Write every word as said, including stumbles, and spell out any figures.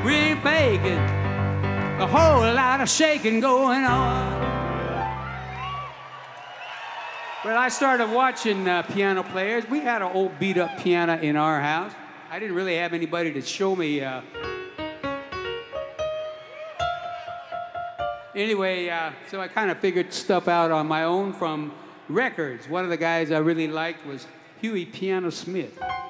We ain't faking. A whole lot of shaking going on. Well, I started watching uh, piano players. We had an old beat-up piano in our house. I didn't really have anybody to show me. Uh... Anyway, uh, so I kind of figured stuff out on my own from records. One of the guys I really liked was Huey Piano Smith.